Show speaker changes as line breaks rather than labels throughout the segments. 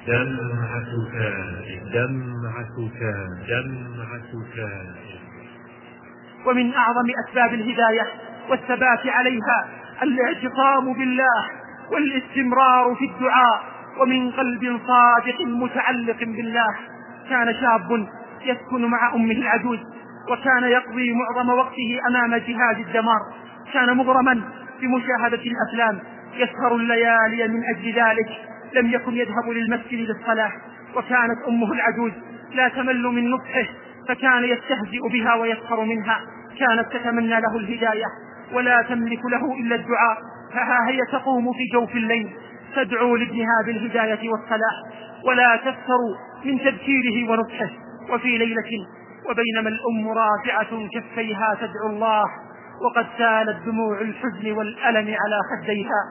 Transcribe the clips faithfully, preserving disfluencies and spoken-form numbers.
دمعة تائب دمعة تائب دمعة تائب.
ومن أعظم أسباب الهداية والثبات عليها الاعتصام بالله والاستمرار في الدعاء ومن قلب صادق متعلق بالله. كان شاب يسكن مع أمه العجوز وكان يقضي معظم وقته أمام جهاز الدمار. كان مغرما بمشاهدة الأفلام، يسهر الليالي من أجل ذلك، لم يكن يذهب للمسجد للصلاة. وكانت أمه العجوز لا تمل من نصحه فكان يستهزئ بها ويسخر منها. كانت تتمنى له الهداية ولا تملك له إلا الدعاء، فها هي تقوم في جوف الليل تدعو لابنها بالهداية والصلاح ولا تفتر من تذكيره ونصحه. وفي ليلة وبينما الأم رافعة كفيها تدعو الله وقد سالت دموع الحزن والألم على خديها،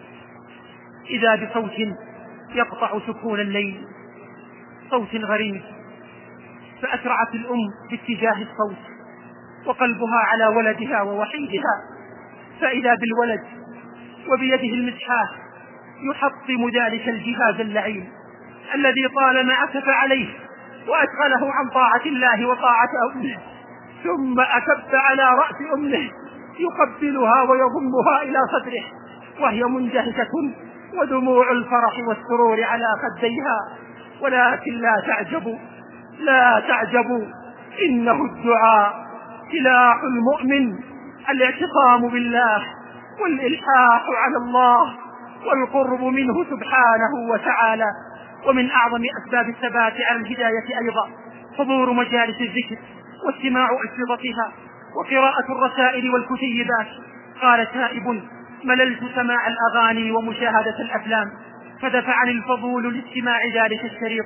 إذا بصوت يقطع سكون الليل، صوت غريب. فأسرعت الأم باتجاه الصوت وقلبها على ولدها ووحيدها، فإذا بالولد وبيده المسحاه يحطم ذلك الجهاز اللعين الذي طالما عكف عليه وأشغله عن طاعة الله وطاعة أمه، ثم أكب على رأس أمه يقبلها ويضمها إلى صدره وهي منجهشة ودموع الفرح والسرور على خديها. ولكن لا تعجبوا لا تعجبوا إنه الدعاء سلاح المؤمن، الاعتصام بالله والإلحاح على الله والقرب منه سبحانه وتعالى. ومن أعظم أسباب الثبات على الهداية أيضا حضور مجالس الذكر واستماع أشرطتها وقراءة الرسائل والكتيبات. قال تائب: مللت سماع الأغاني ومشاهدة الأفلام فدفعني الفضول لاستماع ذلك الشريط،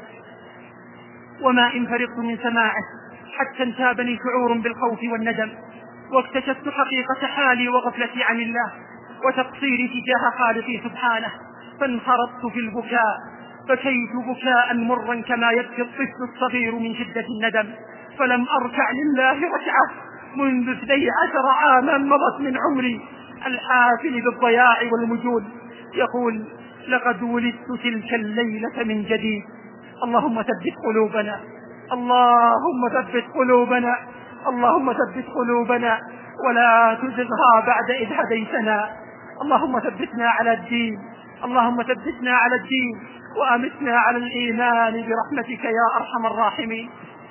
وما إن فرغت من سماعه حتى انتابني شعور بالخوف والندم، واكتشفت حقيقة حالي وغفلتي عن الله وتقصيري تجاه خالقي سبحانه، فانخرطت في البكاء، بكيت بكاء مرا كما يبكي الطفل الصغير من شدة الندم، فلم أركع لله ركعة منذ اثني عشر عاما مضت من عمري الحافل بالضياع والمجون. يقول: لقد ولدت تلك الليلة من جديد. اللهم ثبت قلوبنا اللهم ثبت قلوبنا اللهم ثبت قلوبنا ولا تزغها بعد إذ هديتنا. اللهم ثبتنا على الدين اللهم ثبتنا على الدين وأمتنا على الإيمان برحمتك يا أرحم الراحمين.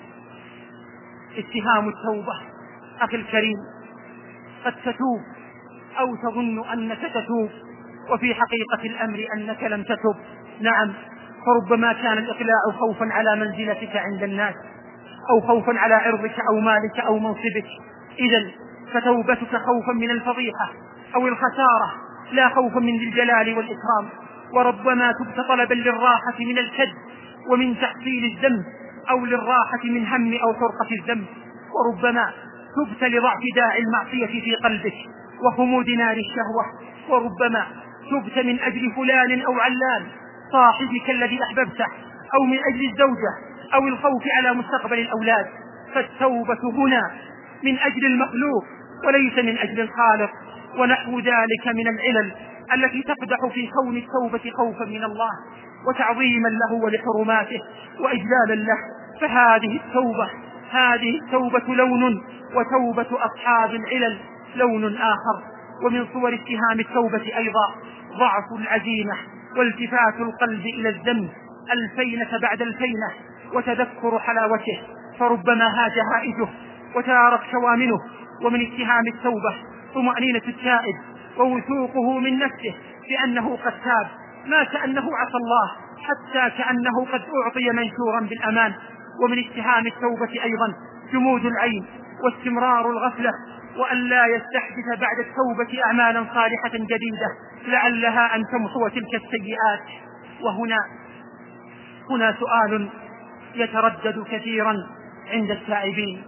اتهام التوبة. أخي الكريم، قد تتوب أو تظن أنك تتوب وفي حقيقة الأمر أنك لم تتب. نعم، فربما كان الإقلاع خوفا على منزلتك عند الناس أو خوفا على عرضك أو مالك أو منصبك، إذن فتوبتك خوفا من الفضيحة أو الخسارة لا خوفا من ذي الجلال والإكرام. وربما تبت طلبا للراحة من الكد ومن تحصيل الذنب أو للراحة من هم أو حرقة الذنب. وربما تبت لضعف داعي المعصية في قلبك وخمود نار الشهوة. وربما تبت من أجل فلان أو علان صاحبك الذي أحببته، أو من أجل الزوجة أو الخوف على مستقبل الأولاد. فالتوبة هنا من أجل المخلوق وليس من أجل الخالق، ونحو ذلك من العلل التي تقدح في كون التوبة خوفا من الله وتعظيما له ولحرماته وإجلالا له. فهذه التوبة هذه التوبة لون، وتوبة أصحاب العلل لون آخر. ومن صور اتهام التوبة أيضا ضعف العزيمة والتفات القلب إلى الذنب الفينة بعد الفينة وتذكر حلاوته، فربما هاج هائجه وتارك شوامنه. ومن اتهام التوبة طمأنينة التائب ووثوقه من نفسه بأنه قد تاب، ما كأنه عصى الله حتى كأنه قد أعطي منشورا بالأمان. ومن اتهام التوبة أيضا جمود العين واستمرار الغفلة، وأن لا يستحدث بعد التوبة أعمالا صالحة جديدة لعلها أن تمحو تلك السيئات. وهنا هنا سؤال يتردد كثيرا عند التائبين،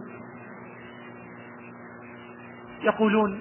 يقولون: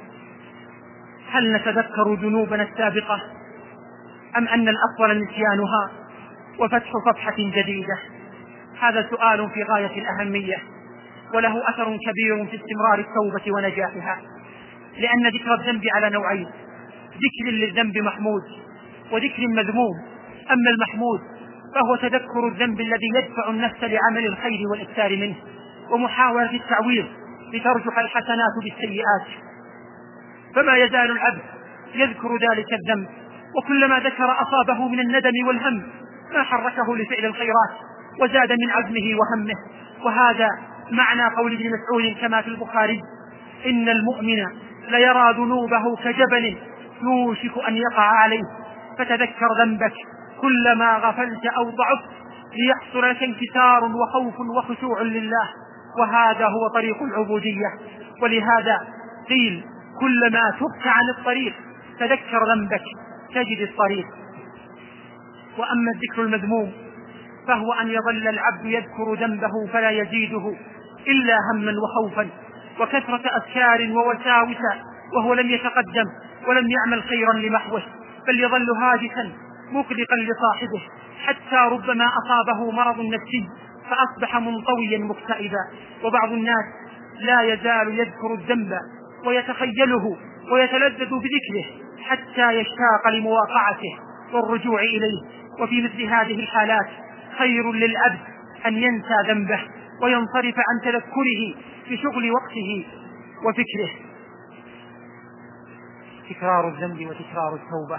هل نتذكر ذنوبنا السابقة أم أن الأفضل نسيانها وفتح صفحة جديدة؟ هذا سؤال في غاية الأهمية وله أثر كبير في استمرار التوبة ونجاحها، لأن ذكر الذنب على نوعين: ذكر للذنب محمود وذكر مذموم. أما المحمود فهو تذكر الذنب الذي يدفع النفس لعمل الخير والإكثار منه، ومحاولة التعويض لترجح الحسنات بالسيئات. فما يزال العبد يذكر ذلك الذنب، وكلما ذكر أصابه من الندم والهم ما حركه لفعل الخيرات وزاد من عزمه وهمه. وهذا معنى قول ابن مسعود كما في البخاري: إن المؤمن ليرى ذنوبه كجبل يوشك أن يقع عليه، فتذكر ذنبك كلما غفلت أو ضعفت ليحصل لك انكسار وخوف وخشوع لله، وهذا هو طريق العبودية. ولهذا قيل: كلما تبت عن الطريق تذكر ذنبك تجد الطريق. وأما الذكر المذموم فهو أن يظل العبد يذكر ذنبه فلا يزيده إلا هما وخوفا وكثرة أفكار ووساوس، وهو لم يتقدم ولم يعمل خيرا لمحوه، بل يظل هاجسا مقلقا لصاحبه، حتى ربما أصابه مرض نفسي فأصبح منطويا مكتئبا. وبعض الناس لا يزال يذكر الذنب ويتخيله ويتلذذ بذكره حتى يشتاق لمواقعته والرجوع إليه. وفي مثل هذه الحالات خير للعبد أن ينسى ذنبه وينصرف عن تذكره بشغل وقته وفكره. تكرار الذنب وتكرار التوبة.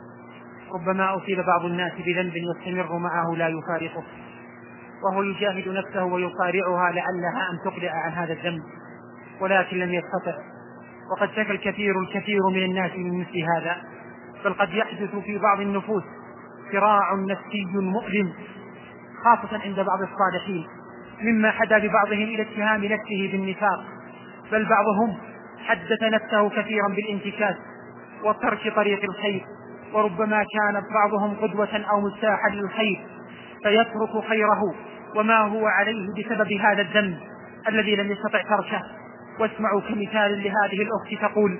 ربما أصيب بعض الناس بذنب يستمر معه لا يفارقه، وهو يجاهد نفسه ويصارعها لعلها أن تقلع عن هذا الذنب، ولكن لم يستطع. وقد شكى الكثير الكثير من الناس من مثل هذا، بل قد يحدث في بعض النفوس صراع نفسي مؤلم، خاصة عند بعض الصالحين، مما حدا ببعضهم إلى اتهام نفسه بالنفاق، بل بعضهم حدث نفسه كثيرا بالانتكاس وترك طريق الخير. وربما كان بعضهم قدوة أو مستاحا للخير فيترك خيره وما هو عليه بسبب هذا الذنب الذي لم يستطع تركه. واسمعوا كمثال لهذه الأخت تقول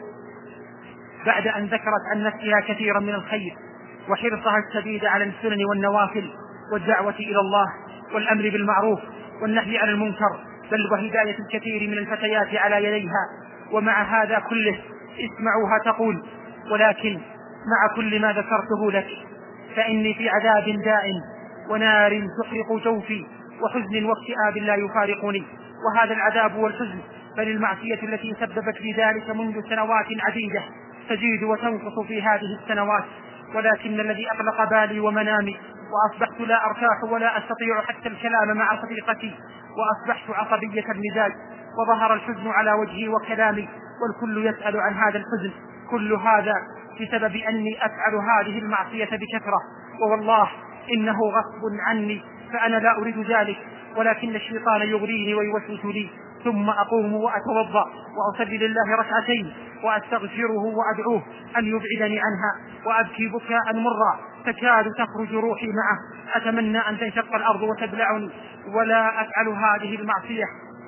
بعد أن ذكرت عن نفسها كثيرا من الخير وحرصها الشديد على السنن والنوافل والدعوة إلى الله والأمر بالمعروف والنهي عن المنكر، بل وهداية الكثير من الفتيات على يديها، ومع هذا كله اسمعوها تقول: ولكن مع كل ما ذكرته لك فإني في عذاب دائم ونار تحرق جوفي وحزن واكتئاب لا يفارقني. وهذا العذاب والحزن بل المعصية التي سببت في ذلك منذ سنوات عديدة تزيد وتنقص في هذه السنوات. ولكن الذي أقلق بالي ومنامي وأصبحت لا أرتاح ولا أستطيع حتى الكلام مع صديقتي، وأصبحت عصبية المزاج وظهر الحزن على وجهي وكلامي، والكل يسأل عن هذا الحزن. كل هذا بسبب أني أفعل هذه المعصية بكثرة، ووالله إنه غصب عني، فأنا لا أريد ذلك، ولكن الشيطان يغريني ويوسوس لي. ثم أقوم وأتوضأ وأصلي لله ركعتين وأستغفره وأدعوه أن يبعدني عنها، وأبكي بكاء مرا تكاد تخرج روحي معه، أتمنى أن تنشق الأرض وتبلعني، ولا أفعل هذه المعصية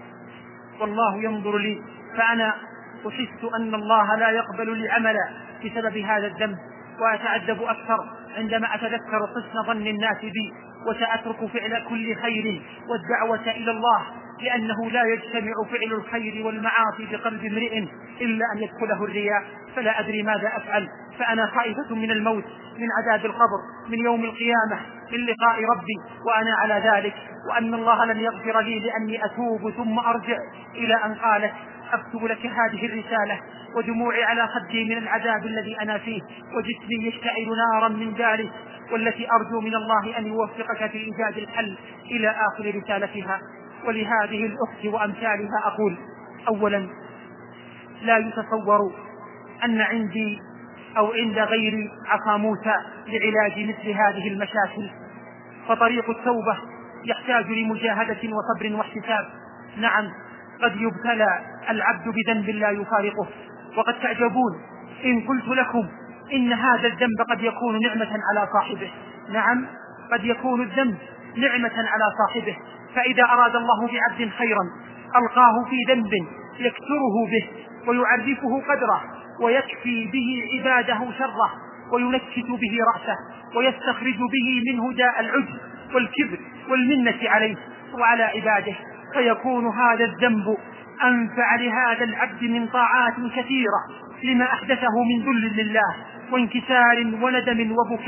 والله ينظر لي، فأنا أحس أن الله لا يقبل لي عملا بسبب هذا الذنب. وأتعذب أكثر عندما أتذكر حسن ظن الناس بي، وسأترك فعل كل خير والدعوة إلى الله، لأنه لا يجتمع فعل الخير والمعاصي بقلب امرئ إلا أن يدخله الرياء، فلا أدري ماذا أفعل. فأنا خائفة من الموت، من عذاب القبر، من يوم القيامة، من لقاء ربي وأنا على ذلك، وأن الله لن يغفر لي لأني أتوب ثم أرجع. إلى أن قالت: أكتب لك هذه الرسالة ودموعي على خدي من العذاب الذي أنا فيه، وجسمي يشتعل نارا من ذلك، والتي أرجو من الله أن يوفقك في إيجاد الحل، إلى آخر رسالتها. ولهذه الأخت وأمثالها أقول: أولا، لا يتصور أن عندي أو عند غيري عصا موسى لعلاج مثل هذه المشاكل، فطريق التوبة يحتاج لمجاهدة وصبر واحتساب. نعم، قد يبتلى العبد بذنب لا يفارقه، وقد تعجبون إن قلت لكم إن هذا الذنب قد يكون نعمة على صاحبه. نعم، قد يكون الذنب نعمة على صاحبه، فإذا أراد الله بعبد خيرا ألقاه في ذنب يكثره به ويعرفه قدره ويكفي به عباده شره وينكت به رأسه ويستخرج به منه داء العجب والكبر والمنة عليه وعلى عباده، فيكون هذا الذنب أنفع لهذا العبد من طاعات كثيرة لما أحدثه من ذل لله وانكسار وندم وبكاء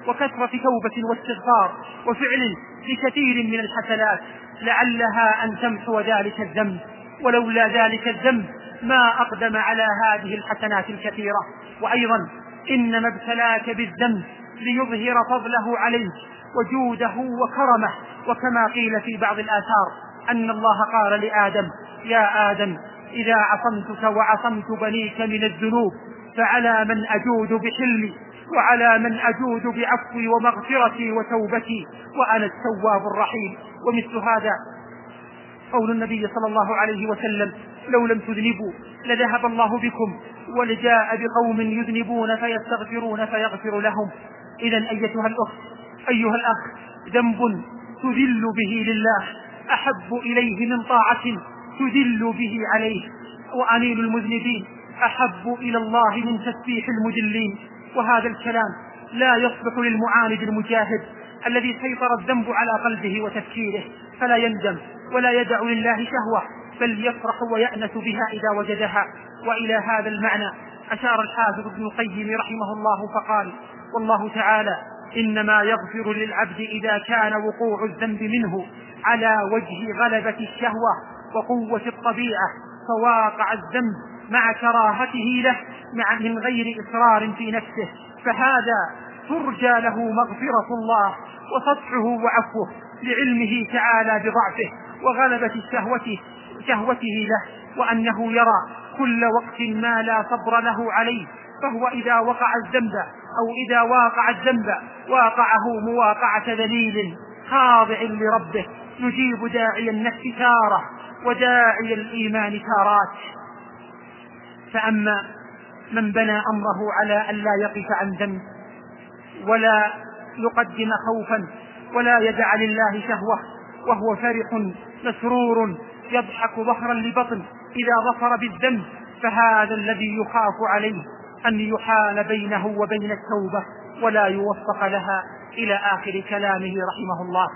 وكثرة توبة واستغفار وفعل لكثير من الحسنات لعلها أن تمحو ذلك الذنب، ولولا ذلك الذنب ما أقدم على هذه الحسنات الكثيرة. وأيضا إنما ابتلاك بالذنب ليظهر فضله عليك وجوده وكرمه، وكما قيل في بعض الآثار أن الله قال لآدم: يا آدم إذا عصمتك وعصمت بنيك من الذنوب فعلى من أجود بحلمي وعلى من أجود بعفوي ومغفرتي وتوبتي وأنا التواب الرحيم. ومثل هذا قول النبي صلى الله عليه وسلم: لو لم تذنبوا لذهب الله بكم ولجاء بقوم يذنبون فيستغفرون فيغفر لهم. إذن أيتها الأخت أيها الأخ، ذنب تذل به لله أحب إليه من طاعة تذل به عليه، وأنين المذنبين أحب إلى الله من تسبيح المذلين. وهذا الكلام لا يصلح للمعاند المجاهد الذي سيطر الذنب على قلبه وتفكيره فلا يندم ولا يدع لله شهوة، بل يفرح ويأنس بها إذا وجدها. وإلى هذا المعنى أشار الحافظ ابن القيم رحمه الله فقال: والله تعالى إنما يغفر للعبد إذا كان وقوع الذنب منه على وجه غلبة الشهوة وقوة الطبيعة، فواقع الذنب مع كراهته له مع من غير إصرار في نفسه، فهذا ترجى له مغفرة الله وسطحه وعفوه لعلمه تعالى بضعفه وغلبة شهوته, شهوته له، وأنه يرى كل وقت ما لا صبر له عليه، فهو إذا وقع الذنب أو إذا واقع الذنب واقعه مواقعة ذليل خاضع لربه يجيب داعي النفس تارة وداعي الإيمان تارات. فأما من بنى أمره على أن لا يقف عن ذنب ولا يقدم خوفا ولا يدع لله شهوة وهو فرح مسرور يضحك ظهرا لبطن إذا ظفر بالذنب، فهذا الذي يخاف عليه أن يحال بينه وبين التوبة ولا يوفق لها إلى آخر كلامه رحمه الله.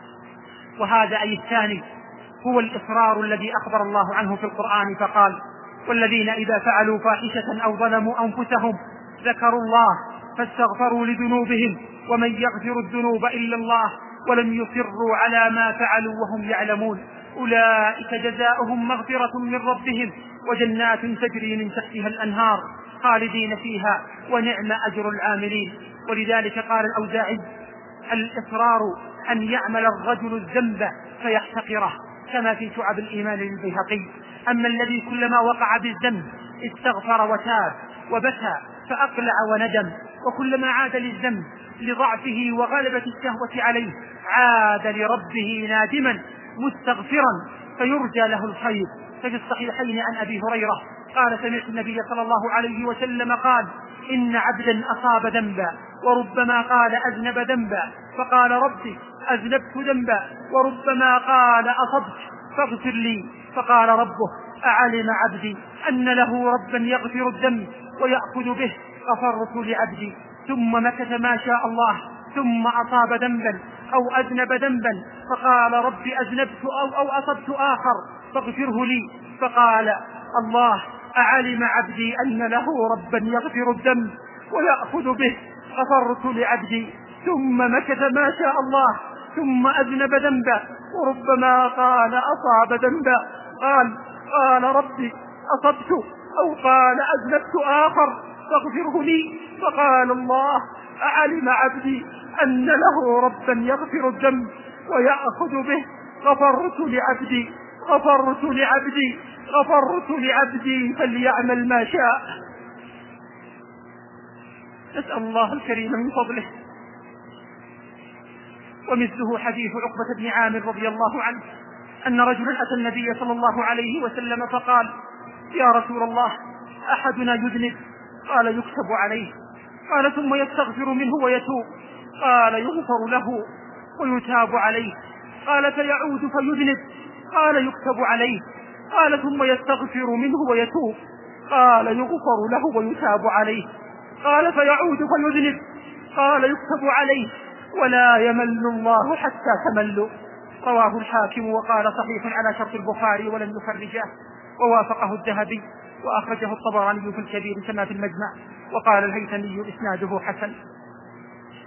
وهذا أي الثاني هو الإصرار الذي أخبر الله عنه في القرآن فقال: والذين إذا فعلوا فاحشة أو ظلموا أنفسهم ذكروا الله فاستغفروا لذنوبهم ومن يغفر الذنوب إلا الله ولم يصروا على ما فعلوا وهم يعلمون أولئك جزاؤهم مغفرة من ربهم وجنات تجري من تحتها الأنهار خالدين فيها ونعم أجر العاملين. ولذلك قال الأوزاعي: الإصرار أن يعمل الرجل الذنب فيحتقره، كما في شعب الإيمان للبيهقي. أما الذي كلما وقع بالذنب استغفر وتاب وبكى فأقلع وندم، وكلما عاد للذنب لضعفه وغلبة الشهوة عليه عاد لربه نادما مستغفرا فيرجى له الخير. ففي الصحيحين عن أبي هريرة قال: سمعت النبي صلى الله عليه وسلم قال: إن عبدا أصاب ذنبا وربما قال أذنب ذنبا فقال: ربي أذنبت ذنبا، وربما قال أصبت فاغفر لي، فقال ربه: أعلم عبدي أن له ربا يغفر الذنب ويأخذ به، غفرت لعبدي. ثم مكث ما شاء الله ثم أصاب ذنبا أو أذنب ذنبا فقال: ربي أذنبت أو, أو أصبت آخر فاغفره لي، فقال الله: أعلم عبدي أن له ربا يغفر الذنب ويأخذ به، غفرت لعبدي. ثم مكث ما شاء الله ثم أذنب ذنبا وربما قال أصاب ذنبا قال قال ربي أصبت أو قال أذنبت آخر فاغفره لي، فقال الله: أعلم عبدي أن له ربا يغفر الذنب ويأخذ به، غفرت لعبدي غفرت لعبدي غفرت لعبدي فليعمل ما شاء. نسأل الله الكريم من فضله. ومثله حديث عقبة بن عامر رضي الله عنه أن رجلا أتى النبي صلى الله عليه وسلم فقال: يا رسول الله، أحدنا يذنب؟ قال: يكتب عليه. قال: ثم يستغفر منه ويتوب؟ قال: يغفر له ويتاب عليه. قال: فيعود فيذنب؟ قال: يكتب عليه. قال: ثم يستغفر منه ويتوب؟ قال: يغفر له ويتاب عليه. قال: فيعود فيذنب؟ قال: يكتب عليه ولا يمل الله حتى تملوا. رواه الحاكم وقال: صحيح على شرط البخاري ولم يخرجه، ووافقه الذهبي، وأخرجه الطبراني في الكبير كما في المجمع، وقال الهيثمي إسناده حسن.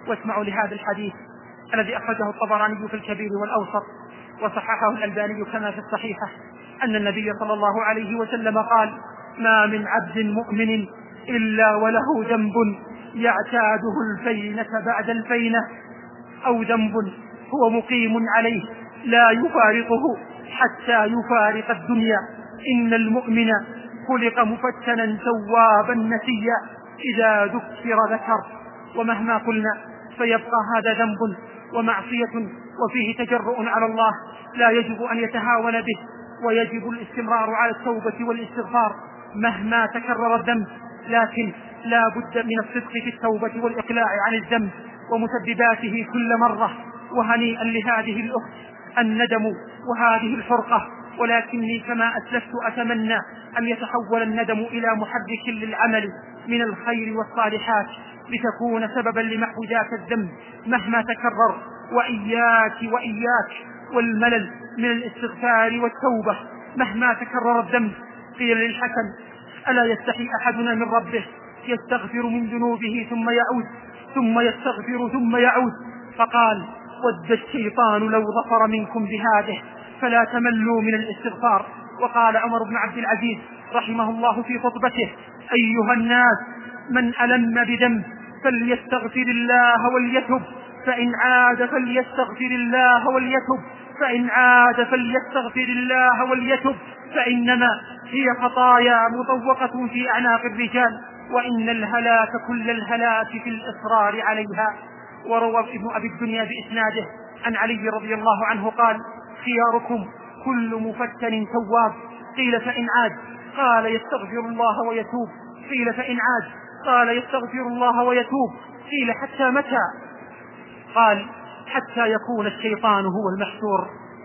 واسمعوا لهذا الحديث الذي أخرجه الطبراني في الكبير والأوسط وصححه الألباني كما في الصحيحة، أن النبي صلى الله عليه وسلم قال: ما من عبد مؤمن إلا وله ذنب يعتاده الفينة بعد الفينة، أو ذنب هو مقيم عليه لا يفارقه حتى يفارق الدنيا. إن المؤمن خلق مفتنا توابا نسيا، إذا ذكر ذكر. ومهما قلنا فيبقى هذا ذنب ومعصية وفيه تجرؤ على الله لا يجب أن يتهاون به، ويجب الاستمرار على التوبة والاستغفار مهما تكرر الذنب، لكن لا بد من الصدق في التوبة والإقلاع عن الذنب ومسبباته كل مرة. وهنيئا لهذه الأخت الندم وهذه الفرقة، ولكني كما أسلفت أتمنى أن يتحول الندم إلى محرك للعمل من الخير والصالحات لتكون سببا لمحو ذاك الذنب مهما تكرر. وإياك وإياك والملل من الاستغفار والتوبة مهما تكرر الذنب. قيل للحسن: ألا يستحي أحدنا من ربه يستغفر من ذنوبه ثم يعود ثم يستغفر ثم يعود؟ فقال: ود الشيطان لو ظفر منكم بهذه فلا تملوا من الاستغفار. وقال عمر بن عبد العزيز رحمه الله في خطبته: أيها الناس، من ألم بذنب فليستغفر الله وليتب، فإن عاد فليستغفر الله وليتب، فإن عاد فليستغفر الله وليتب، فإنما هي خطايا مطوقة في أعناق الرجال، وإن الهلاك كل الهلاك في الإصرار عليها. وروى ابن أبي الدنيا بإسناده عن علي رضي الله عنه قال: خياركم كل مفتن تواب. قيل: فإن عاد؟ قال: يستغفر الله ويتوب. قيل: فإن عاد؟ قال: يستغفر الله ويتوب. قيل: حتى متى؟ قال: حتى يكون الشيطان هو المحشور.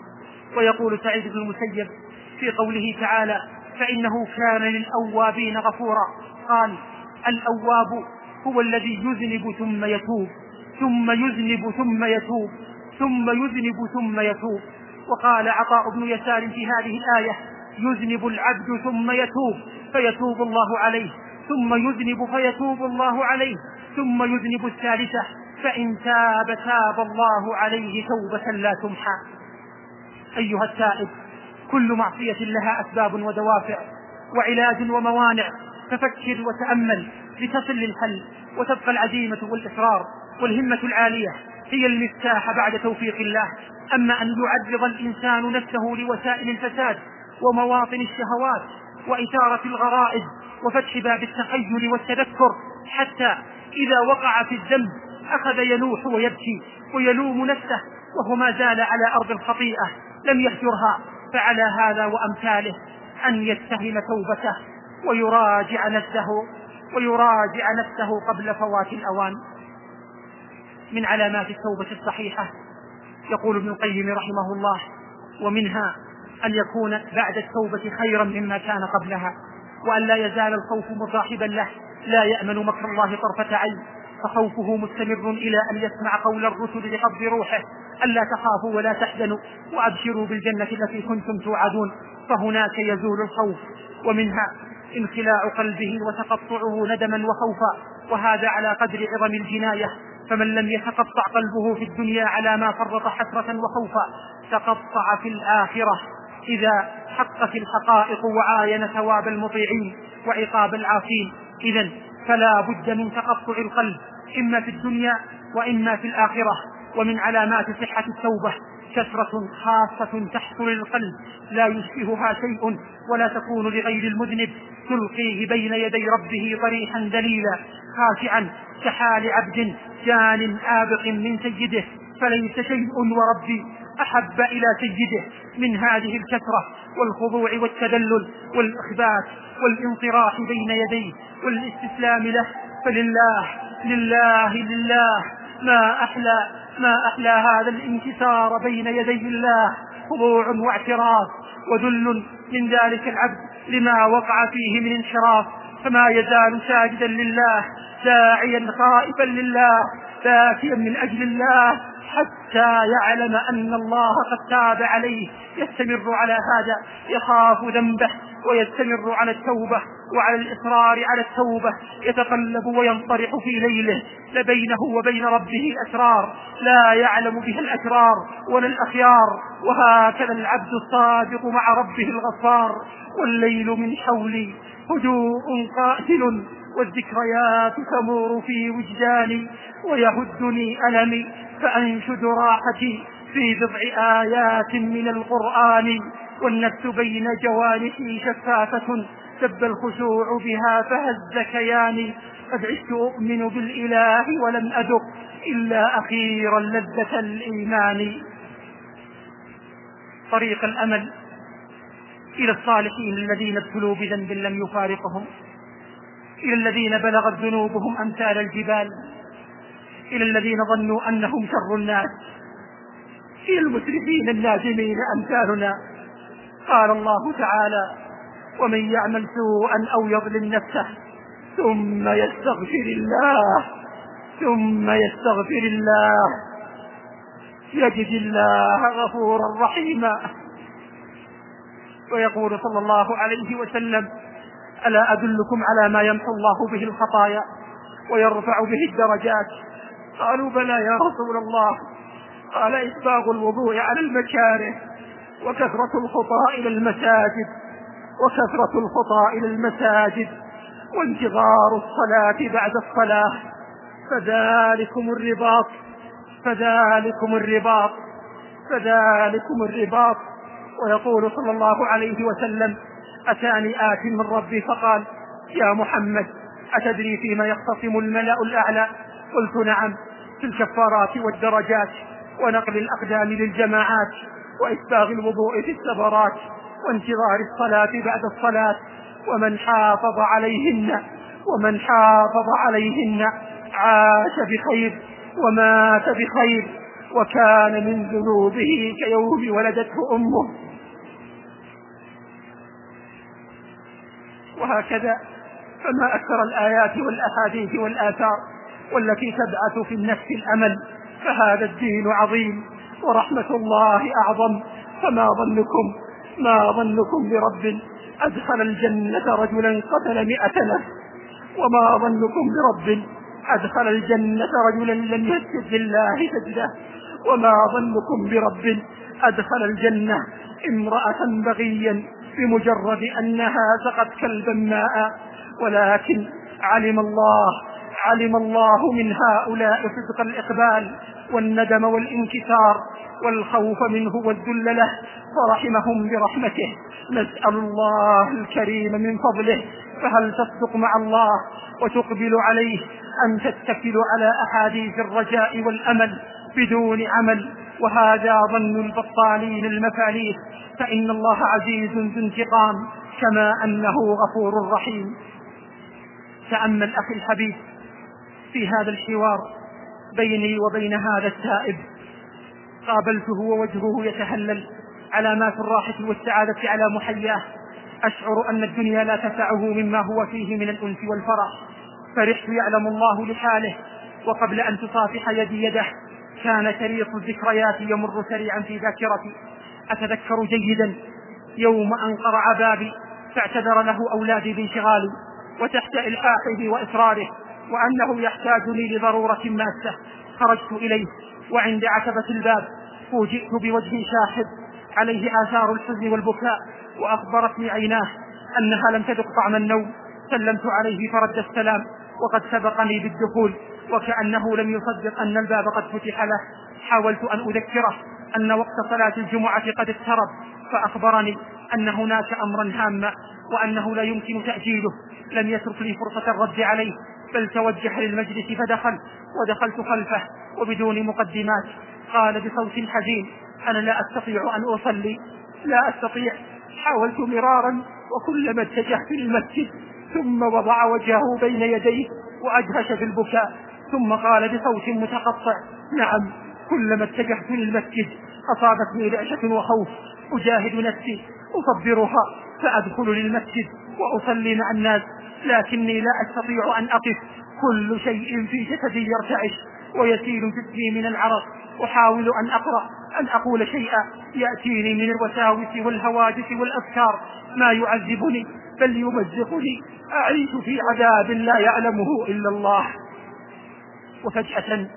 ويقول سعيد بن المسيب في قوله تعالى: فإنه كان للأوابين غفورا، قال: الأواب هو الذي يذنب ثم يتوب، ثم يذنب ثم يتوب، ثم يذنب ثم يتوب. وقال عطاء بن يسار في هذه الآية: يذنب العبد ثم يتوب فيتوب الله عليه، ثم يذنب فيتوب الله عليه، ثم يذنب الثالثة، فإن تاب تاب الله عليه توبة لا تمحى. أيها التائب، كل معصية لها أسباب ودوافع وعلاج وموانع، ففكر وتأمل لتصل للحل، وتبقى العزيمة والإصرار والهمة العالية هي المفتاح بعد توفيق الله. أما أن يعرض الإنسان نفسه لوسائل الفساد ومواطن الشهوات وإثارة الغرائز وفتح باب التخيل والتذكر، حتى إذا وقع في الذنب أخذ ينوح ويبكي ويلوم نفسه وهو ما زال على أرض الخطيئة لم يهجرها، فعلى هذا وأمثاله أن يتهم توبته ويراجع نفسه ويراجع نفسه قبل فوات الأوان. من علامات التوبة الصحيحة يقول ابن القيم رحمه الله: ومنها أن يكون بعد التوبة خيرا مما كان قبلها، وأن لا يزال الخوف مصاحبا له، لا يأمن مكر الله طرفة عين، فخوفه مستمر إلى أن يسمع قول الرسل لقبض روحه: ألا تخافوا ولا تحزنوا وأبشروا بالجنة التي كنتم توعدون، فهناك يزول الخوف. ومنها انخلاع قلبه وتقطعه ندما وخوفا، وهذا على قدر عظم الجناية، فمن لم يتقطع قلبه في الدنيا على ما فرط حسرة وخوفا تقطع في الآخرة إذا حقت الحقائق وعاين ثواب المطيعين وعقاب العاصين. إذن فلا بد من تقطع القلب إما في الدنيا وإما في الآخرة. ومن علامات صحة التوبة كثرة خاصة تحصل للقلب لا يشبهها شيء ولا تكون لغير المذنب، تلقيه بين يدي ربه طريحا دليلا خاشعا كحال عبد جان آبق من سيده، فليس شيء وربي أحب إلى سيده من هذه الكثرة والخضوع والتذلل والإخبات والانطراح بين يديه والاستسلام له. فلله لله لله ما أحلى ما أحلى هذا الانكسار بين يدي الله، خضوع واعتراف وذل من ذلك العبد لما وقع فيه من انحراف، فما يزال ساجدا لله داعيا خائفا لله باكيا من أجل الله حتى يعلم أن الله قد تاب عليه يستمر على هذا، يخاف ذنبه ويستمر على التوبة وعلى الإصرار على التوبة، يتقلب وينطرح في ليله لبينه وبين ربه أسرار لا يعلم بها الأشرار ولا الأخيار. وهكذا العبد الصادق مع ربه الغفار. والليل من حولي هدوء قاتل والذكريات تمور في وجداني، ويهدني ألمي فأنشد راحتي في بضع آيات من القرآن. والنفس بين جوانحي شفافة سب الخشوع بها فهز كياني. قد عشت أؤمن بالإله ولم أذق إلا أخيرا لذة الإيمان. طريق الأمل إلى الصالحين الذين ابتلوا بذنب لم يفارقهم، إلى الذين بلغت ذنوبهم أمثال الجبال، إلى الذين ظنوا أنهم شر الناس، إلى المسرفين النادمين أمثالنا. قال الله تعالى: ومن يعمل سوءا أو يظلم نفسه ثم يستغفر الله ثم يستغفر الله يجد الله غفورا رحيما. ويقول صلى الله عليه وسلم: ألا أدلكم على ما يمحو الله به الخطايا ويرفع به الدرجات؟ قالوا: بلى يا رسول الله. قال: إسباغ الوضوء على المكاره وكثرة الخطى إلى المساجد وكثرة الخطى إلى المساجد وانتظار الصلاة بعد الصلاة. فذلكم الرباط فذلكم الرباط فذلكم الرباط. ويقول صلى الله عليه وسلم: أتاني آت من ربي فقال: يا محمد أتدري فيما يختصم الملأ الأعلى؟ قلت: نعم، في الكفارات والدرجات ونقل الأقدام للجماعات وإسباغ الوضوء في السفرات وانتظار الصلاة بعد الصلاة. ومن حافظ عليهن ومن حافظ عليهن عاش بخير ومات بخير وكان من ذنوبه كيوم ولدته أمه. وهكذا فما أكثر الآيات والأحاديث والآثار والتي تبعث في النفس الأمل. فهذا الدين عظيم ورحمة الله أعظم. فما ظنكم ما ظنكم برب أدخل الجنة رجلا قتل مئة نفس؟ وما ظنكم برب أدخل الجنة رجلا لم يسجد لله سجده؟ وما ظنكم برب أدخل الجنة امرأة بغيا بمجرد أنها سقت كلبا ماء؟ ولكن علم الله علم الله من هؤلاء صدق الإقبال والندم والانكسار والخوف منه والذل له فرحمهم برحمته. نسأل الله الكريم من فضله. فهل تصدق مع الله وتقبل عليه أن تتكل على أحاديث الرجاء والأمل بدون عمل؟ وهذا ظن البطالين المفاليس، فإن الله عزيز ذو انتقام كما أنه غفور رحيم. تأمل أخي الحبيب في هذا الحوار بيني وبين هذا التائب. قابلته ووجهه يتهلل علامات الراحة والسعادة على محياه. أشعر أن الدنيا لا تسعه مما هو فيه من الأنس والفرح. فرحت يعلم الله لحاله، وقبل أن تصافح يدي يده كان شريط الذكريات يمر سريعا في ذاكرتي. أتذكر جيدا يوم أن قرع بابي فاعتذر له أولادي بانشغالي وتحت إلحاحه وإصراره وأنه يحتاجني لضرورة ماسة. خرجت إليه وعند عتبة الباب فوجئت بوجه شاحب عليه آثار الحزن والبكاء، وأخبرتني عيناه أنها لم تذق طعم النوم. سلمت عليه فرد السلام وقد سبقني بالدخول وكأنه لم يصدق أن الباب قد فتح له. حاولت أن أذكره أن وقت صلاة الجمعة قد اقترب، فأخبرني أن هناك أمرا هاما وأنه لا يمكن تأجيله. لم يترك لي فرصة الرد عليه بل توجه للمجلس فدخل، ودخلت خلفه وبدون مقدمات قال بصوت حزين: أنا لا أستطيع أن أصلي لا أستطيع. حاولت مرارا وكلما اتجهت للمسجد ثم وضع وجهه بين يديه وأجهش في البكاء، ثم قال بصوت متقطع: نعم، كلما اتجهت للمسجد أصابتني رعشة وخوف، أجاهد نفسي أصبرها فأدخل للمسجد وأصلي مع الناس، لكني لا أستطيع أن أقف، كل شيء في جسدي يرتعش ويسيل جسمي من العرق، أحاول أن أقرأ أن أقول شيئا يأتيني من الوساوس والهواجس والأفكار ما يعذبني بل يمزقني، أعيش في عذاب لا يعلمه إلا الله. وفجأة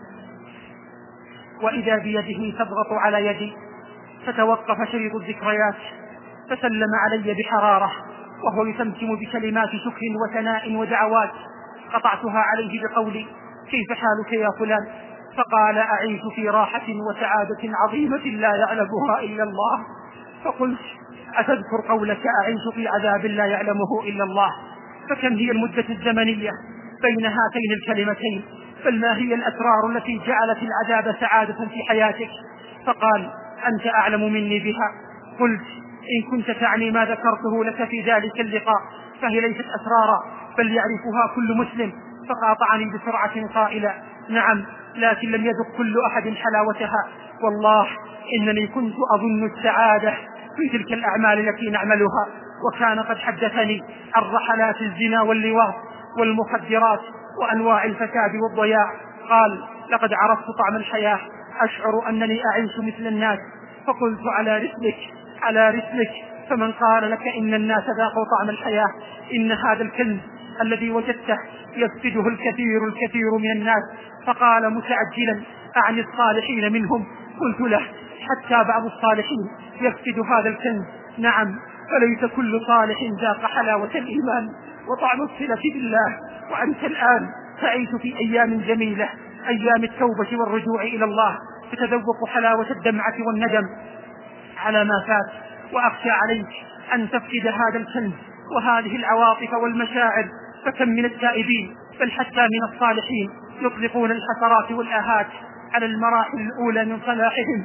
وإذا بيده تضغط على يدي، فتوقف شريط الذكريات فسلم علي بحرارة وهو يتمتم بكلمات شكر وثناء ودعوات. قطعتها عليه بقولي: كيف حالك يا فلان؟ فقال: أعيش في راحة وسعادة عظيمة لا يعلمها إلا الله. فقلت: أتذكر قولك أعيش في عذاب لا يعلمه إلا الله؟ فكم هي المدة الزمنية بين هاتين الكلمتين؟ بل ما هي الأسرار التي جعلت العذاب سعادة في حياتك؟ فقال: أنت أعلم مني بها. قلت: إن كنت تعني ما ذكرته لك في ذلك اللقاء فهي ليست أسرارا بل يعرفها كل مسلم. فقاطعني بسرعة قائلا: نعم، لكن لم يذق كل أحد حلاوتها. والله إنني كنت أظن السعادة في تلك الأعمال التي نعملها، وكان قد حدثني عن رحلات الزنا واللواط والمخدرات وأنواع الفساد والضياع. قال: لقد عرفت طعم الحياة، أشعر أنني أعيش مثل الناس. فقلت: على رسلك على رسلك، فمن قال لك إن الناس ذاقوا طعم الحياة؟ إن هذا الكنز الذي وجدته يفقده الكثير الكثير من الناس. فقال متعجلا: أعني الصالحين منهم؟ قلت له: حتى بعض الصالحين يفقد هذا الكنز. نعم، فليس كل صالح ذاق حلاوة الإيمان وطعم الصلة بالله. وأنت الآن تعيش في أيام جميلة، أيام التوبة والرجوع إلى الله، تتذوق حلاوة الدمعة والندم على ما فات. وأخشى عليك أن تفقد هذا الكنز وهذه العواطف والمشاعر. فكم من التائبين بل حتى من الصالحين يطلقون الحسرات والآهات على المراحل الأولى من صلاحهم: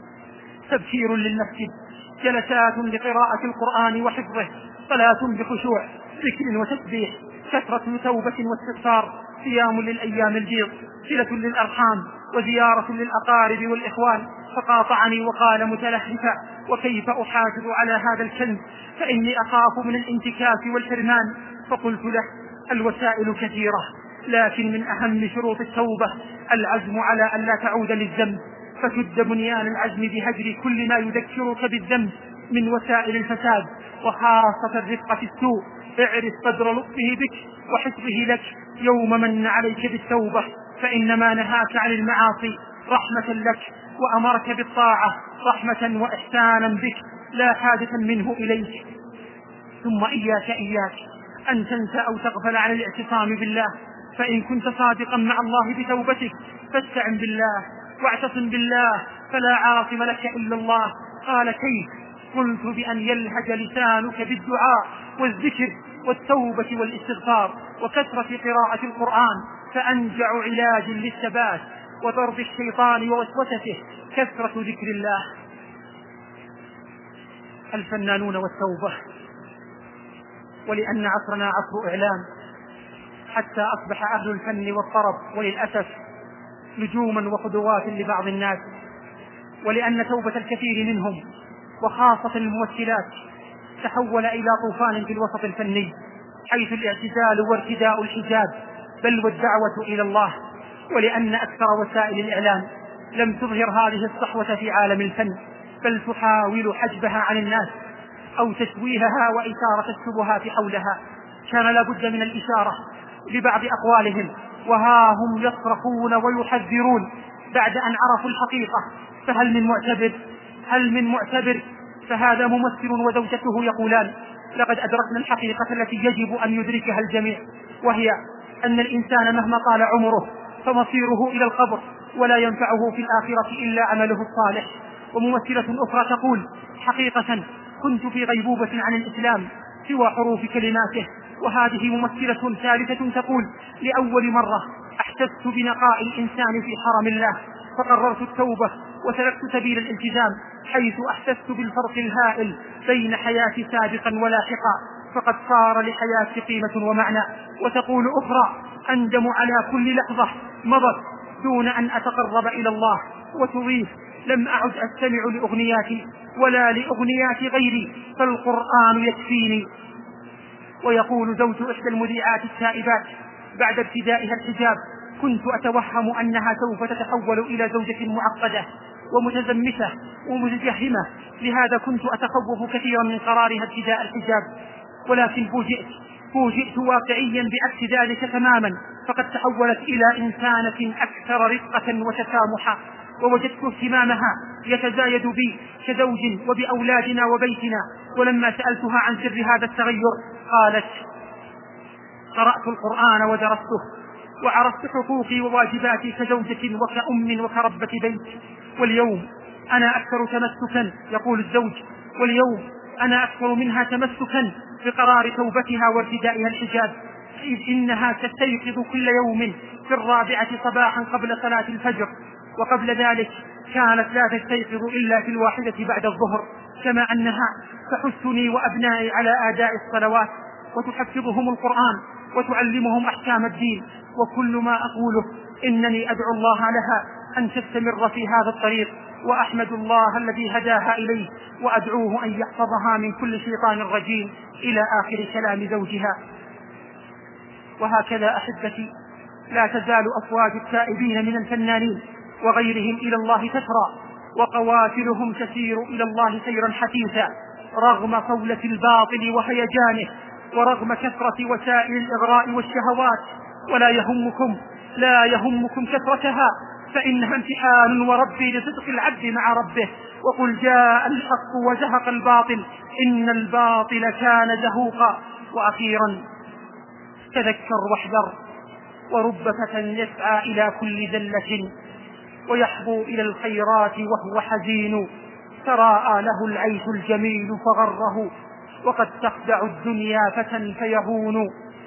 تبشير للمسجد، جلسات لقراءة القرآن وحفظه، صلاة بخشوع، ذكر وتسبيح، كثرة توبة واستغفار، صيام للأيام البيض، صلة للأرحام، وزيارة للأقارب والإخوان. فقاطعني وقال متلهفا: وكيف أحافظ على هذا الكنز؟ فإني أخاف من الانتكاس والحرمان. فقلت له: الوسائل كثيرة، لكن من أهم شروط التوبة العزم على أن لا تعود للذنب. فشد بنيان العزم بهجر كل ما يذكرك بالذنب من وسائل الفساد، وخاصة الرفق في السوء. اعرف قدر لطفه بك وحفظه لك يوم من عليك بالتوبة، فإنما نهاك عن المعاصي رحمة لك، وأمرك بالطاعة رحمة وإحسانا بك لا حاجة منه إليك. ثم إياك إياك أن تنسى أو تغفل عن الاعتصام بالله، فإن كنت صادقا مع الله بتوبتك فاستعن بالله واعتصم بالله، فلا عاصم لك إلا الله. قال: كيف؟ قلت: بأن يلهج لسانك بالدعاء والذكر والتوبة والاستغفار وكثرة قراءة القرآن، فأنجع علاج للثبات وضرب الشيطان ووسوسته كثرة ذكر الله. الفنانون والتوبة. ولأن عصرنا عصر إعلام، حتى أصبح أهل الفن والطرب وللأسف نجوما وقدوات لبعض الناس. ولأن توبة الكثير منهم وخاصة الممثلات تحول إلى طوفان في الوسط الفني، حيث الاعتزال وارتداء الحجاب بل والدعوة إلى الله. ولأن أكثر وسائل الإعلام لم تظهر هذه الصحوة في عالم الفن، بل تحاول حجبها عن الناس أو تشويهها وإثارة الشبهات حولها، كان لابد من الإشارة لبعض أقوالهم، وها هم يصرخون ويحذرون بعد أن عرفوا الحقيقة. فهل من معتبر؟ هل من معتبر؟ فهذا ممثل وزوجته يقولان: لقد أدركنا الحقيقة التي يجب أن يدركها الجميع، وهي أن الإنسان مهما طال عمره فمصيره إلى القبر، ولا ينفعه في الآخرة إلا عمله الصالح. وممثلة أخرى تقول: حقيقة كنت في غيبوبة عن الإسلام سوى حروف كلماته. وهذه ممثلة ثالثة تقول: لأول مرة أحسست بنقاء الإنسان في حرم الله، فقررت التوبة وسلكت سبيل الالتزام، حيث أحسست بالفرق الهائل بين حياتي سابقا ولاحقا، فقد صار لحياتي قيمة ومعنى. وتقول أخرى: أندم على كل لحظة مضت دون أن أتقرب إلى الله. وتضيف: لم أعد أستمع لأغنياتي ولا لأغنيات غيري، فالقرآن يكفيني. ويقول زوج إحدى المذيعات التائبات بعد ابتدائها الحجاب: كنت أتوهم أنها سوف تتحول إلى زوجة معقدة ومتزمتة ومتجهمة، لهذا كنت أتخوف كثيرا من قرارها ابتداء الحجاب، ولكن فوجئت فوجئت واقعيا بعكس ذلك تماما، فقد تحولت إلى إنسانة أكثر رقة وتسامحا، ووجدت اهتمامها يتزايد بي كزوج وبأولادنا وبيتنا. ولما سألتها عن سر هذا التغير قالت: قرأت القرآن ودرسته وعرفت حقوقي وواجباتي كزوجة وكأم وكربة بيت، واليوم أنا أكثر تمسكا، يقول الزوج، واليوم أنا أكثر منها تمسكا بقرار توبتها وارتدائها الحجاب، إذ إنها تستيقظ كل يوم في الرابعة صباحا قبل صلاة الفجر، وقبل ذلك كانت لا تستيقظ إلا في الواحدة بعد الظهر، كما أنها تحثني وأبنائي على أداء الصلوات وتحفظهم القرآن وتعلمهم أحكام الدين. وكل ما أقوله إنني أدعو الله لها أن تستمر في هذا الطريق، وأحمد الله الذي هداها إليه، وأدعوه أن يحفظها من كل شيطان رجيم، إلى آخر كلام زوجها. وهكذا أحبتي لا تزال أصوات التائبين من الفنانين وغيرهم إلى الله تسرى، وقوافلهم تسير إلى الله سيرا حثيثا رغم قولة الباطل وهيجانه، ورغم كثرة وسائل الإغراء والشهوات. ولا يهمكم لا يهمكم كثرتها، فإنها امتحان وربي لصدق العبد مع ربه. وقل جاء الحق وزهق الباطل إن الباطل كان زهوقا. وأخيرا تذكر واحذر، ورب فتى يسعى إلى كل ذلة ويحبو إلى الخيرات وهو حزين، تراءى له العيش الجميل فغره، وقد تخدع الدنيا فتى فيهون.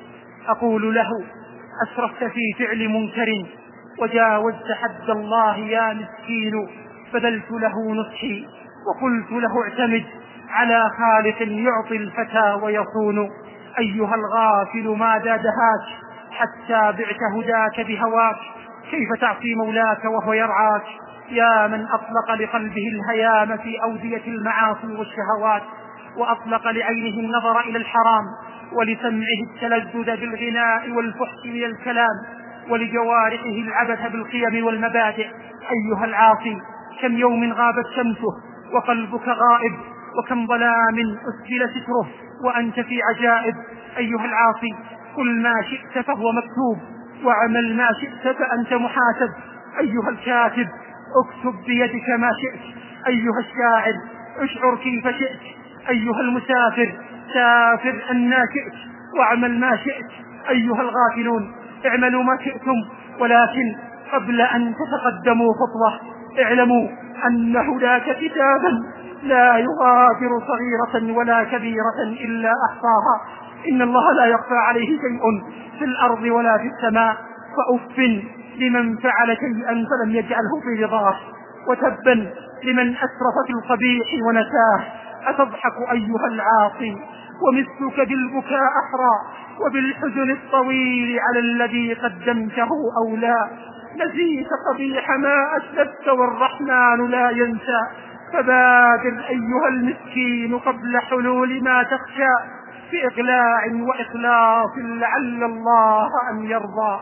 أقول له: أسرفت في فعل منكر وجاوزت حد الله يا مسكين. بذلت له نصحي وقلت له: اعتمد على خالق يعطي الفتى ويصون. أيها الغافل ماذا دهاك حتى بعت هداك بهواك؟ كيف تعصي مولاك وهو يرعاك؟ يا من أطلق لقلبه الهيام في أودية المعاصي والشهوات، وأطلق لعينه النظر إلى الحرام، ولسمعه التلذذ بالغناء والفحش من الكلام، ولجوارحه العبث بالقيم والمبادئ. أيها العاصي، كم يوم غابت شمسه وقلبك غائب، وكم ظلام أسجل ستره وأنت في عجائب. أيها العاصي، قل ما شئت فهو مكتوب، واعمل ما شئت فأنت محاسب. أيها الكاتب، اكتب بيدك ما شئت. أيها الشاعر، اشعر كيف شئت. أيها المسافر، سافر أنا شئت واعمل ما شئت. أيها الغافلون، اعملوا ما شئتم، ولكن قبل أن تتقدموا خطوة اعلموا أن هناك كتابا لا يغادر صغيرة ولا كبيرة إلا أحصاها. إن الله لا يخفى عليه شيء في الأرض ولا في السماء. فأف لمن فعل شيئا فلم يجعله في رضاه، وتبا لمن أسرف في القبيح ونساه. أتضحك أيها العاصي ومثلك بالبكاء أحرى، وبالحزن الطويل على الذي قدمته أولى. نسيت قبيح ما أسلفت والرحمن لا ينسى، فبادر أيها المسكين قبل حلول ما تخشى، في إقلاع وإخلاص لعل الله أن يرضى.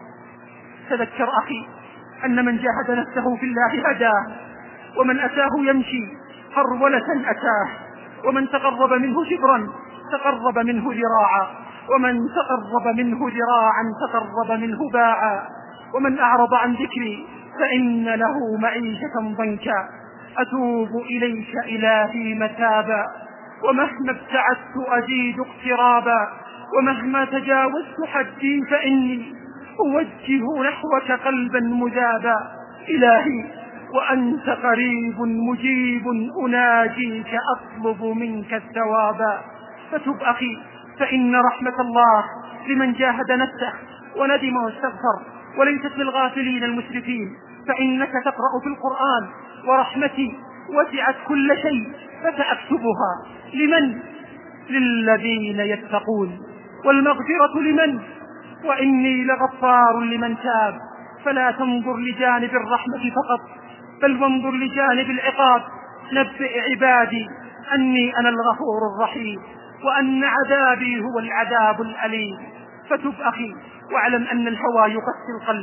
تذكر أخي أن من جاهد نفسه في الله هداه، ومن أتاه يمشي هرولة أتاه، ومن تقرب منه شبرا تقرب منه ذراعا، ومن تقرب منه ذراعا تقرب منه باعا. ومن أعرض عن ذكري فإن له معيشة ضنكا. أتوب إليك إلهي متابا، ومهما ابتعدت أزيد اقترابا، ومهما تجاوزت حدي فإني أوجه نحوك قلبا مذابا. إلهي وأنت قريب مجيب أناجيك أطلب منك الثوابا. فتب أخي، فإن رحمة الله لمن جاهد نفسه وندم واستغفر، وليست للغافلين المسرفين. فإنك تقرأ في القرآن: ورحمتي وسعت كل شيء فسأكتبها لمن؟ للذين يتقون. والمغفرة لمن؟ وإني لغفار لمن تاب. فلا تنظر لجانب الرحمة فقط، بل وانظر لجانب العقاب. نبئ عبادي أني أنا الغفور الرحيم، وأن عذابي هو العذاب الأليم. فتب أخي، واعلم أن الهوى يقسي القلب،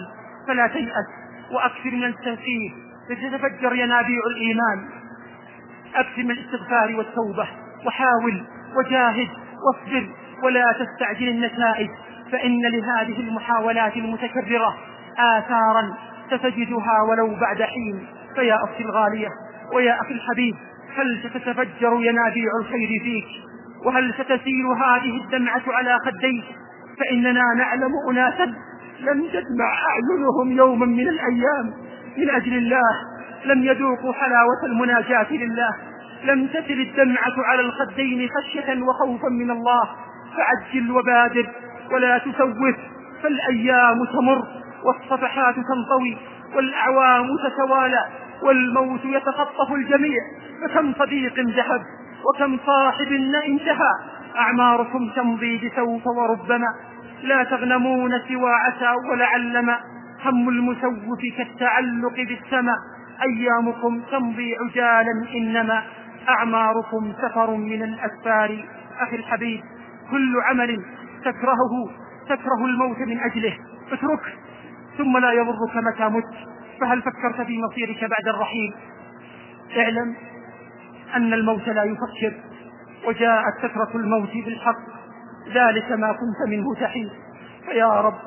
فلا تيأس وأكثر من التنفيذ لتتفجر ينابيع الإيمان. أكثر من الاستغفار والتوبة، وحاول وجاهد واصبر ولا تستعجل النتائج، فإن لهذه المحاولات المتكررة آثارا ستجدها ولو بعد حين. فيا أختي الغالية ويا أخي الحبيب، هل ستتفجر ينابيع الخير فيك؟ وهل ستسيل هذه الدمعة على خديك؟ فإننا نعلم أناسا لم تدمع أعينهم يوما من الأيام من أجل الله، لم يذوقوا حلاوة المناجاة لله، لم تسل الدمعة على الخدين خشية وخوفا من الله. فعجل وبادر ولا تسوف، فالأيام تمر والصفحات تنطوي والأعوام تتوالى والموت يتخطف الجميع. فكم صديق ذهب وكم صاحب انتهى، أعماركم تمضي بسوف وربما لا تغنمون سوى عسى ولعلما. هم المسوف كالتعلق بالسماء، أيامكم تمضي عجالا إنما أعماركم سفر من الأسفار. أخي الحبيب، كل عمل تكرهه تكره الموت من أجله اتركه، ثم لا يضرك متى مت. فهل فكرت في مصيرك بعد الرحيل؟ اعلم أن الموت لا يفكر، وجاءت سكرة الموت بالحق، ذلك ما كنت منه تحيد. فيا رب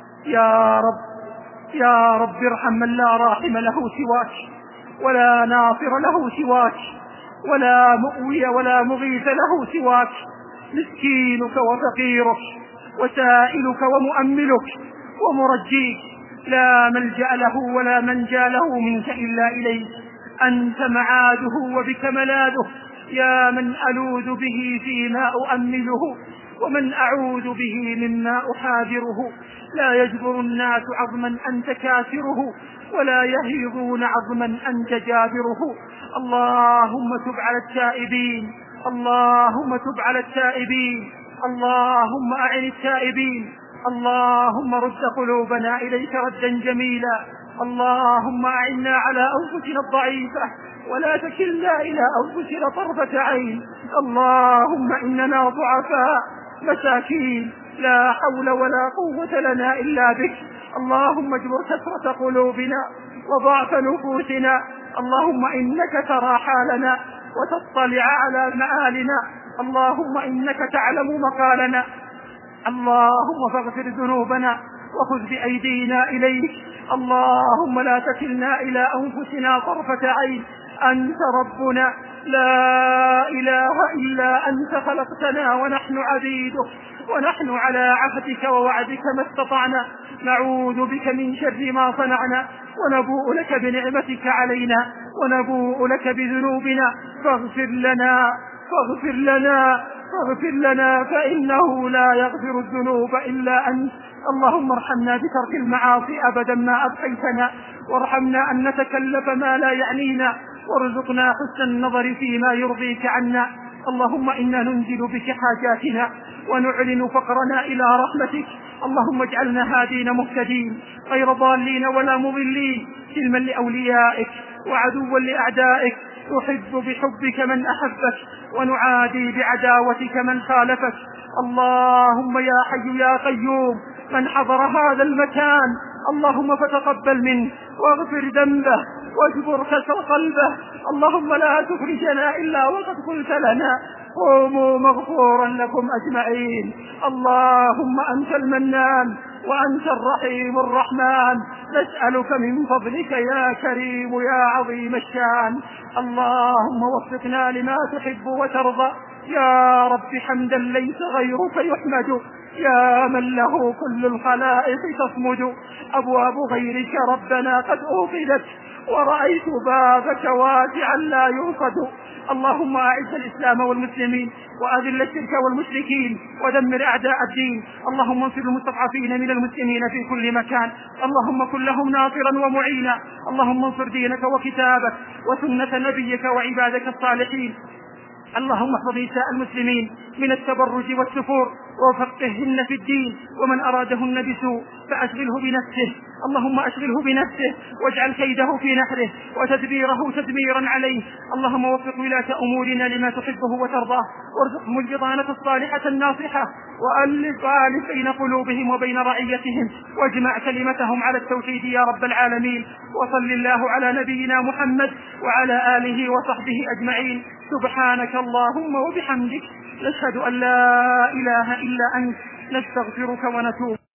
يا رب يا رب ارحم من لا راحم له سواك، ولا ناصر له سواك، ولا مؤوي ولا مغيث له سواك. مسكينك وفقيرك وسائلك ومؤملك ومرجيك، لا ملجأ له ولا منجا له منك إلا إليك. أنت معاده وبك ملاذه، يا من ألوذ به فيما أؤمله، ومن أعوذ به مما أحاذره. لا يجبر الناس عظما أنت كاسره، ولا يهيضون عظما أنت جابره. اللهم تب على التائبين، اللهم تب على التائبين، اللهم أعن التائبين، اللهم رد قلوبنا إليك ردا جميلا. اللهم أعنا على أنفسنا الضعيفة ولا تكلنا إلى أنفسنا طرفة عين. اللهم إننا ضعفاء مساكين، لا حول ولا قوة لنا إلا بك. اللهم اجبر كثرة قلوبنا وضعف نفوسنا. اللهم إنك ترى حالنا وتطلع على مآلنا. اللهم إنك تعلم مقالنا. اللهم فاغفر ذنوبنا وخذ بأيدينا إليك. اللهم لا تكلنا إلى أنفسنا طرفة عين. أنت ربنا، لا إله إلا أنت، خلقتنا ونحن عبيدك، ونحن على عهدك ووعدك ما استطعنا. نعوذ بك من شر ما صنعنا، ونبوء لك بنعمتك علينا، ونبوء لك بذنوبنا. فاغفر لنا فاغفر لنا فاغفر لنا فإنه لا يغفر الذنوب إلا أنت. اللهم ارحمنا بترك المعاصي أبدا ما أبقيتنا، وارحمنا أن نتكلف ما لا يعنينا، وارزقنا حسن النظر فيما يرضيك عنا. اللهم إنا ننزل بك حاجاتنا ونعلن فقرنا إلى رحمتك. اللهم اجعلنا هادين مهتدين غير ضالين ولا مضلين، سلما لأوليائك وعدوا لأعدائك. نحب بحبك من أحبك، ونعادي بعداوتك من خالفك. اللهم يا حي يا قيوم، من حضر هذا المكان اللهم فتقبل منه واغفر ذنبه واجبر كسر قلبه. اللهم لا تخرجنا إلا وقد قلت لنا قوموا مغفورا لكم أجمعين. اللهم أنت المنان وأنت الرحيم الرحمن، نسألك من فضلك يا كريم يا عظيم الشان. اللهم وفقنا لما تحب وترضى يا رب، حمدا ليس غيرك يحمد، يا من له كل الخلائق تصمد. أبواب غيرك ربنا قد أوقدت، ورأيت بابك واسعا لا يوصد. اللهم أعز الإسلام والمسلمين، وأذل الشرك والمشركين، ودمر أعداء الدين. اللهم انصر المستضعفين من المسلمين في كل مكان، اللهم كن لهم ناصرا ومعينا. اللهم انصر دينك وكتابك وسنة نبيك وعبادك الصالحين. اللهم احفظ نساء المسلمين من التبرج والسفور، وفقهن في الدين، ومن أرادهن بسوء فأشغله بنفسه. اللهم أشغله بنفسه واجعل كيده في نحره وتدبيره تدميرا عليه. اللهم وفق ولاة أمورنا لما تحبه وترضاه، وارزقهم البطانة الصالحة الناصحة، وألف وألف بين قلوبهم وبين رعيتهم، واجمع كلمتهم على التوحيد يا رب العالمين. وصل الله على نبينا محمد وعلى آله وصحبه أجمعين. سبحانك اللهم وبحمدك، نشهد أن لا إله إلا أنت، نستغفرك ونتوب